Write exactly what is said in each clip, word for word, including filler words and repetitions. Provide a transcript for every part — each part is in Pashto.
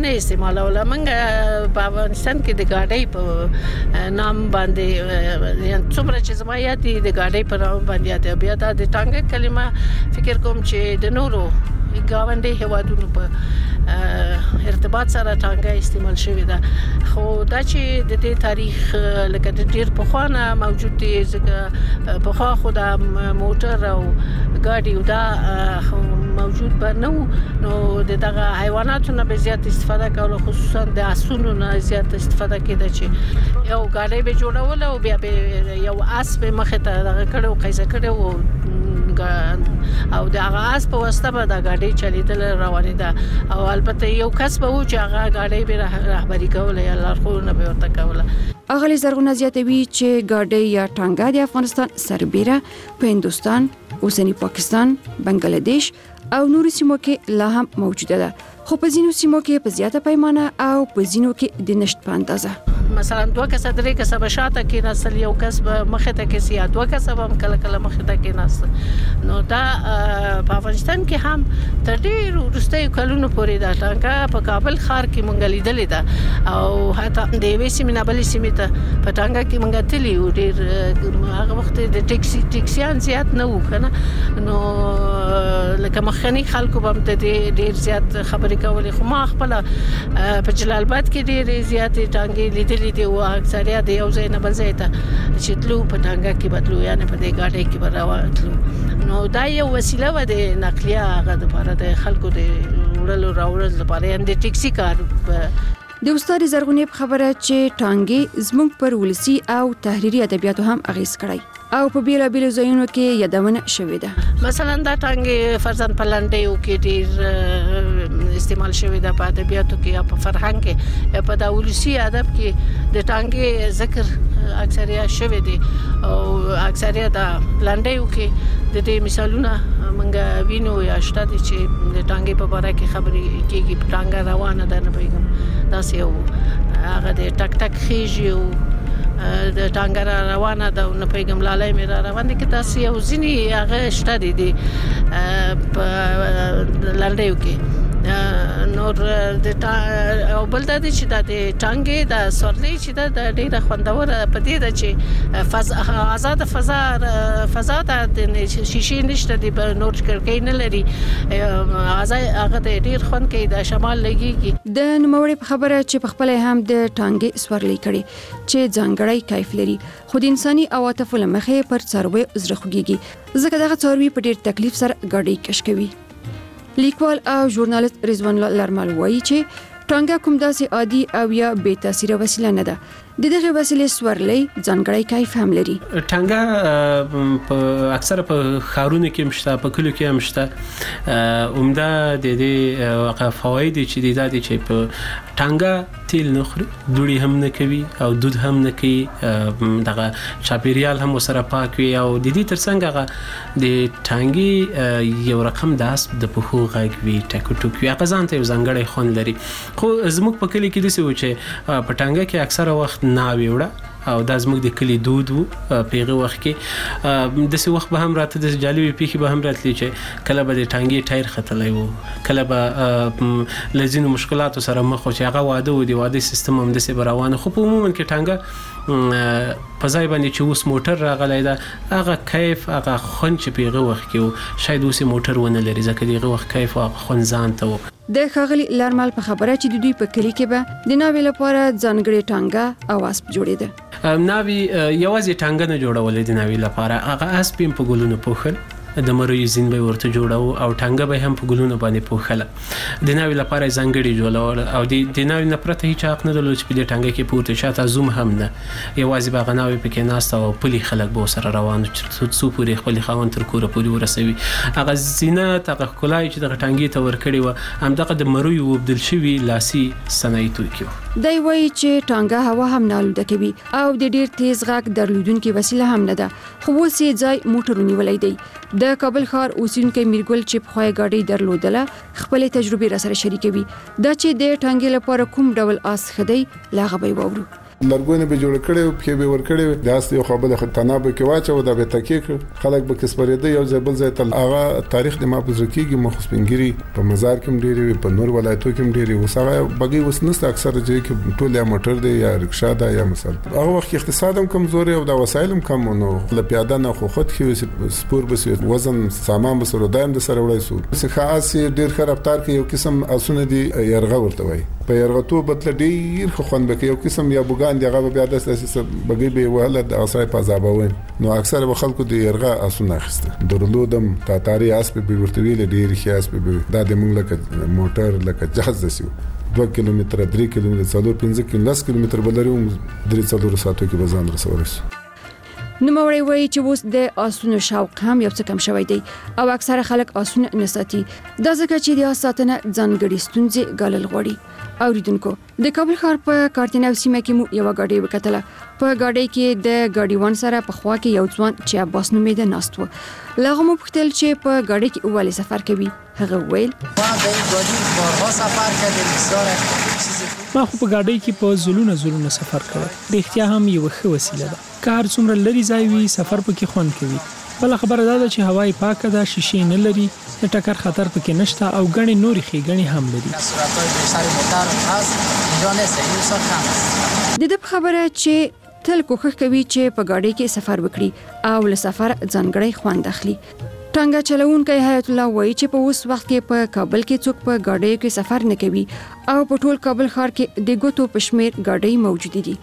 نه استعمالوله. موږ په افغانستان کې د ګاډۍ په نام باندې یعنی څومره چې زما یاد دي د ګاډۍ په نام باندې یاد بیا دا د ټانګه کلمه فکر کوم چې د نورو ګاونډي هوادونو په ارتباط سره ټانګه استعمال شوی ده. خو دا چې د دې تاریخ لکه د ډیر په خوانه موجود دي ځکه په خوا خو د موټر او ګاډي دا موجود به نو نو دغه حیواناتو نه به زیات استفاده کوله، خصوصا د اسونو نه زیات استفاده کېده چې یو ګاډي به جوړول او بیا به یو اس به مخه ته دغه کړو قیزه کړو او د هغه اس په واسطه به د ګاډي چلیدل روانې ده او البته یو کس به و چې هغه ګاډي به رهبری کوله یا لارښوونه به ورته کوله. اغلی زرغونه زیاتوي چې ګاډي یا ټانګه د افغانستان سربېره په هندستان، اوسنی پاکستان، بنگلاديش او نورو سیمو کې لا هم موجوده ده، خو په ځینو سیمو کې په زیاته پیمانه او په ځینو کې د نشټ په اندازه. مثلا دوه کس درې کس به شاته کې نسل یو کس به مخه ته کې سي دوه کس به کله کله مخه ته کې نسل. نو دا په افغانستان کې هم تر ډیر وروستي کلونو پورې دا ټانګه په کابل ښار کې مونږ لیدلې ده او حتی د وې سیمه بلې سیمه ته په ټانګه کې مونږ تللی و. ډیر هغه وخت د ټیکسي ټیکسیان زیات نه و کنه، نو لکه مخکنی خلکو به د ډیر زیات خبرې کولې. خو ما خپل په جلال آباد کې ډیر زیات ټانګې لیدلې دي او اکثریت یو ځای نه بل ځای ته چې تلو په ټانګه کې بدلو یعنی په دې ګاډي کې راوتلو. نو دا یو وسیله و د نقلیه هغه د لپاره د خلکو د وړلو راوړل لپاره یعنی د ټیکسي کار. د استاد زرغونې په خبره چې ټانګې زموږ پر ولسی او تحریری ادبیاتو هم اغیز کړی او په بیلابیلو ځایونو کې یادونه شوې ده. مثلا دا ټانګې فرزن په لنډیو کې ډیر استعمال شوې ده په ادبیاتو کې یا په فرهنګ کې یا په د ولسی ادب کې د ټانګې ذکر اکثریت شوې دي او اکثریت د لنډیو کې د دې مثالونه منګه وینو یا شته دي چې د ټانګې په اړه کې خبرې کېږي. په ټانګه روانه ده نه پیغام داسې یو هغه د ټک ټک خېږي او د ټانګه روانه ده او نه پیغام لالای مې را روان دي کې تاسو یو ځینی هغه شته دي په لنډیو کې. نور د او بل د چې د ټانګې د سورلې چې د ډیره خوندور په دې د چې فضا آزاد فضا فضا د شیشې نشته دی په نور کړکۍ نه لري آزاد هغه د ډیر خوند کې د شمال لګيږي. د نوموړي په خبره چې په خپل هم د ټانګې سورلې کړي چې ځانګړی کیف لري خو د انساني عواطفو لمخې پر څاروي زړه خوږيږي ځکه دغه څاروي په ډیر تکلیف سره ګاډي کش کوي. لیکوال او ژورنالیست رضوان لرمل وایي چې ټانګه کوم داسې عادي او یا بې تاثیره وسیله نه ده. د دغه وسیلې سورلې ځانګړی کیف هم لري. ټانګه په اکثره په خارونو کې مشته، په کلو کې هم مشته. عمده د دې فواید چې د دې چې په ټانګه تیل نه خوري، دوړي هم نه کوي او دود هم نه کوي، دغه چاپیریال هم سره پاک وي او د دې ترڅنګ هغه د ټانګي یو رقم د اسب د پخو غږ وي، ټکو ټوک وي، هغه ځان ته یو ځانګړی خوند لري. خو زموږ په کلی کې داسې و چې په ټانګه کې اکثره وخت ناوي وړه او دا زموږ د کلی دود وو. پیغه وخت کې د څه وخت به هم راته د جالبي پیخي به هم راتلی چې کله به د ټانګي ټایر ختلای وو، کله به لزینو مشکلاتو سره مخ و چې هغه واده و دی واده سیستم هم د څه روانه. خو په عموما کې ټانګه په ځای باندې چې اوس موټر راغلی دا هغه کیف هغه خون چې پیغه وخت کې شاید اوس موټر ونه لري ځکه دغه وخت کیف او خون ځان ته و. د ښاغلي لرمل په خبره چې د دوی په کلی کې به د ناوې لپاره ځانګړې ټانګه او اسب جوړېده. ناوې یوازې ټانګه نه جوړولې د ناوې لپاره، هغه اسب په ګلونو پوښل، د مروي زین به ورته جوړاو او ټانګه به هم په ګلونو باندې پوښله. د ناوې لپاره ځانګړي جوړول او د ناوې نه پرته هیڅ حق نه درلود چې په دې ټانګه کې پورته شاته زوم هم نه، یوازې به غناوي پکې ناست او پلي خلک به سره روان چې څو پورې خپل خاوند تر کوره پورې ورسوي. هغه زینت هغه کولای چې د ټانګې ته ورکړي و هم دغه د مروي وبدل شوی لاسي صنایع توکي. دی وایي چې ټانګه هوا هم نه آلوده کوي او د ډیر تیز غږ درلودونکې وسیله هم نه ده، خو اوس یې ځای موټر ونیولی دی. د کابل ښار اوسیدونکی میرګل چې پخوای ګاډي درلودله خپلې تجربې را سره شریکوي. دا چې د ټانګې لپاره کوم ډول آس ښه دی له هغه به یې واورو. لرګونه به جوړ کړي په به ور کړي د اصلي خو بل خطناب کې واچو د به تکیک خلک به کسبريده یو ځای بل ځای تل هغه تاریخ د ما په ځکیږي مخ سپنګری په مزار کې ډېری په نور ولایتو کې ډېری وسغه بګي وسنست اکثر ځای کې ټول یا موټر دی یا رکشا ده یا مثلا هغه وخت اقتصاد هم کمزوري او د وسایل هم کم نو ل پیاده نه خو خود کې سپور بس وزن سامان بس دایم د سره وړای سو څه خاص ډېر خراب رفتار کې یو قسم اسونه دي يرغه ورته وای په يرغتو بدل ډیر خو خوند بکې یو قسم یا بوګان دی هغه بیا د اساس بګي به وهله د اسای په زابوي نو اکثر به خلکو دی يرغه اسونه اخسته درلودم تاتاری اس په ورته ویل ډیر خیاس په دا د مونږ لکه موټر لکه جهاز دسیو دوه کیلومتره درې کیلومتره څلور پنځه کیلومتره کیلومتر بلریو درې څلور ساعتو کې بزان رسول نو موري وای چې اوس د اسونو شوق هم یو څه کم شوی دی او اکثره خلک اسونه نساتي دا ځکه چې د اساتنه ځانګړي ستونزې ګالل غوړي اوریدونکو د کابل ښار په کارتیناو سیمه کې مو یو غاډي وکټله په غاډي کې د غاډیوان سره په خوا کې یو ځوان چې عباس نومې ده ناستو لغه مو پختل چې په غاډي کې اول سفر کوي هغه ویل ما د غاډي بارها سفر کړم بسیار ما خو په غاډي کې په زلونه زلونه سفر کړم د اختیار هم یو ښه وسیله ده کار څومره لري ځای وي سفر پکې خوند کوي بل خبره ده چې هوای پاکه ده شیشې نه لري د ټکر خطر پکې نشته او غني نوري خېګني هم لري د دې خبره چې تل کوښښ کوي چې په ګاډي کې سفر وکړي او له سفر ځانګړی خوند اخلي ټانګه چلوونکی حیات الله وایي چې په اوس وخت کې په کابل کې څوک په ګاډي کې سفر نه کوي او په ټول کابل ښار کې د ګوتو پښمیر ګاډي موجود دي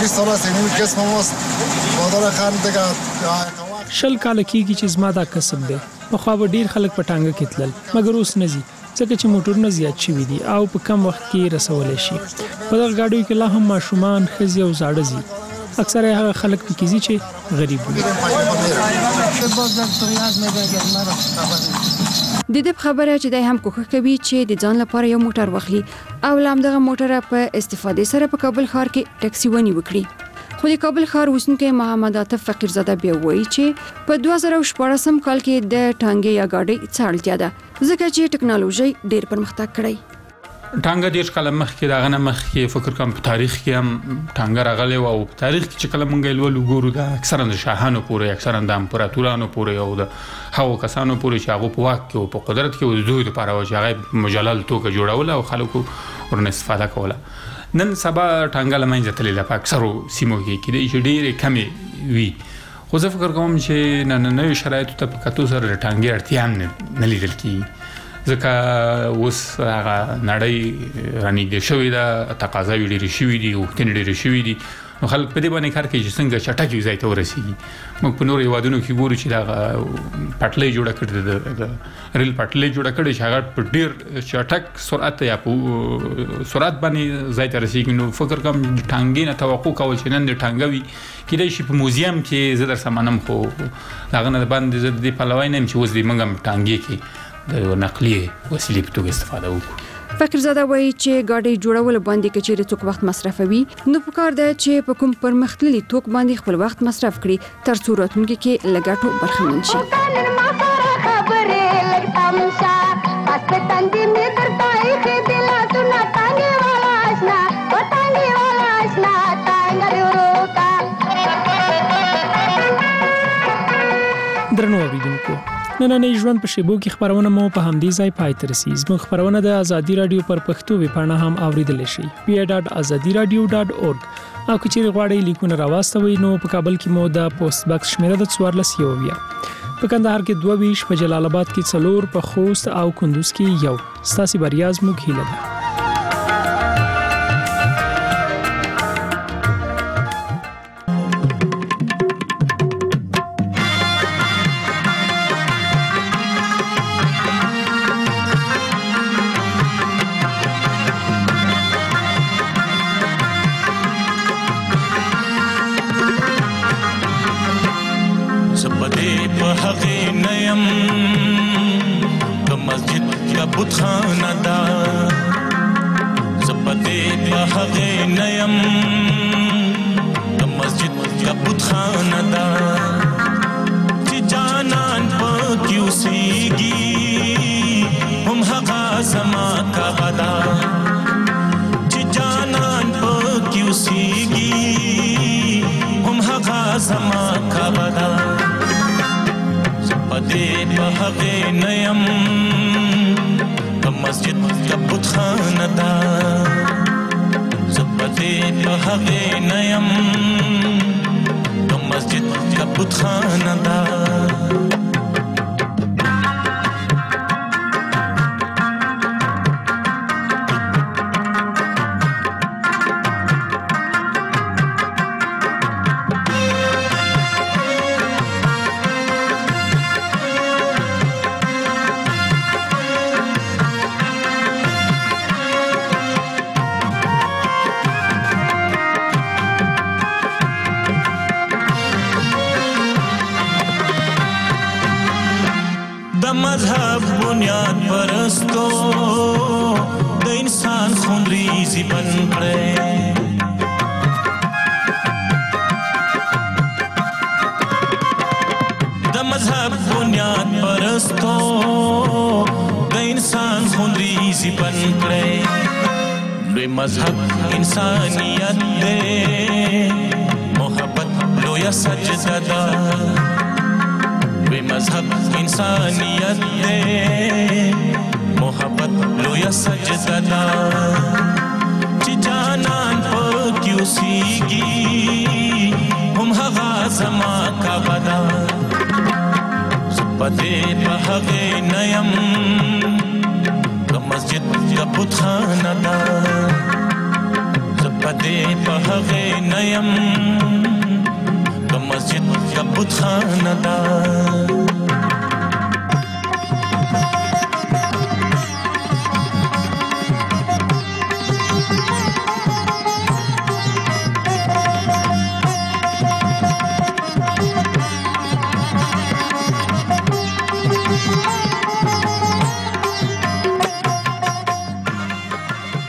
شل کال کېږي چې زما دا کسب دی په خو به ډیر خلک په ټانګه کې تلل مګر اوس نه زی ځکه چې موټرونه زیات شوي دي او په کم وخت کې رسول شي په دغه ګاډیو کې لا هم ماشومان ښځې او زاړه زی اکثره هغه خلک پکې زی چې غریب دي د دې خبره چې دای هم کوښښ کوي چې د ځان لپاره یو موټر واخلي او لام دغه موټر په استفادې سره په کابل ښار کې ټاکسي ونی وکړي خو د کابل ښار اوسنکې محمد عاطف فقیرزاده بیا وایي چې په دوه زره شپږم کال کې د ټانګې یا ګاډي څاړتیا ده ځکه چې ټکنالوژي ډېر پرمختګ کړی ټانګه د کله مخ کې داغه مخ کې فکر کوم په تاریخ کې هم ټانګه راغلی او په تاریخ کې چې کله مونږ ول وګورو دا اکثرا د شاهانو پورې اکثرا د امپراتورانو پورې او د هغو کسانو پورې چې هغه په واک کې او په قدرت کې او زوی لپاره او چې هغه مجلل توګه جوړول او خلکو ورنه استفاده کوله نن سبا ټانګه لمنځه تللی په اکثرو سیمو کې کې د ډېرې کمې وي خو زه فکر کوم چې نن نوې شرایطو ته په کتو سره ټانګې اړتیا هم نه لیدل کېږي ځکه اوس هغه نړۍ رانږدې شوې ده تقاضاوې ډېرې شوي دي غوښتنې ډېرې شوي دي نو خلک په دې باندې کار کوي چې څنګه چټک یو ځای ته ورسېږي موږ په نورو هېوادونو کې ګورو چې دغه پټلۍ جوړه کړې ده د ریل پټلۍ جوړه کړې چې هغه په ډېر چټک سرعت یا په سرعت باندې ځای ته رسېږي نو فکر کوم ټانګې نه توقع کول چې نن د ټانګه وي کېدای شي په موزیم کې زه در سمانم خو هغه نه باندې زه دې پلوی نه یم چې اوس دې موږ هم ټانګې کې د نقلیه وسیلې په توګه استفاده وکړو فقیرزاده وایي چې ګاډي جوړول باندې کچېرې څوک وخت مصرفوي نو پکار ده چې په کوم پرمختللي توک باندې خپل وخت مصرف کړي تر څو راتلونکي کې لګټو برخمن شي درنو اوریدونکو نننې ژوند په شیبو کې خبرونه مو په همدې ځای پای ته رسي زموږ خبرونه د ازادي رادیو پر پښتو ویبپاڼه هم اوریدل شي پی ای ډاټ ازادي رادیو ډاټ اورګ او کچېرې غواړئ لیکونه راواستوئ نو په کابل کې مو د پوسټ باکس شمیره د څوارلس یو ویا په کندهار کې دوه ویش په جلال آباد کې څلور په خوست او کندوز کې یو ستاسو بریا زموږ هیله ده زما کا غدا چې جانان په کیو سیږي زما کبدا پدې په هغه نیم د مسجد کبوت خانه دا زپدې په هغه نیم د مسجد کبوت خانه دا مذهب بنیاد پرستو د انسان خونریزي بن کړي د مذهب بنیاد پرستو د انسان خونریزي بن کړي لوی مذهب انسانیت دې محبت لوی سجده ده مذهب انسانیت دے محبت لویا سجدہ دا چی جانان پاکی اسیگی ہم حغا زما کا بدا زبدے پا حغے نیم دا مسجد کا بت خانہ دا زبدے پا حغے نیم دا مسجد کا بت خانہ دا